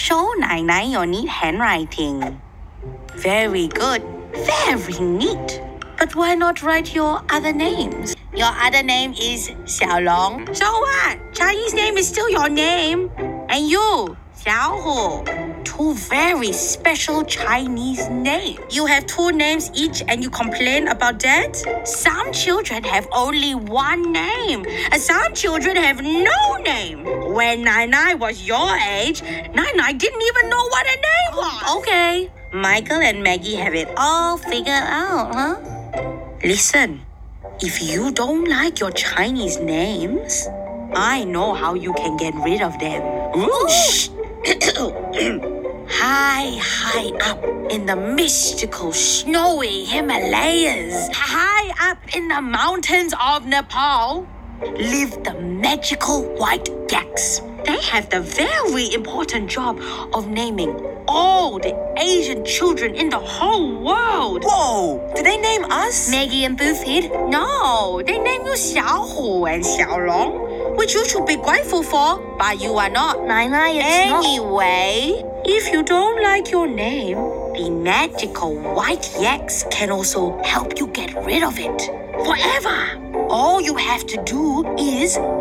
Show Nai Nai your neat handwriting. Very good. Very neat. But why not write your other names? Your other name is Xiaolong. So what? Chinese name is still your name. And you, Xiaohu. Two very special Chinese names. You have two names each and you complain about that? Some children have only one name. And some children have no name. When Nai Nai was your age, Nai Nai didn't even know what a name was. Okay. Michael and Maggie have it all figured out, huh? Listen, if you don't like your Chinese names, I know how you can get rid of them. Shh. High up in the mystical snowy Himalayas, high up in the mountains of Nepal, live the magical white yaks. They have the very important job of naming all the Asian children in the whole world. Whoa! Did they name us? Maggie and Boofhead? No, they name you Xiaohu and Xiaolong, which you should be grateful for, but you are not. Nai Nai, it's not. Anyway, if you don't like your name, the magical white yaks can also help you get rid of it forever. All you have to do is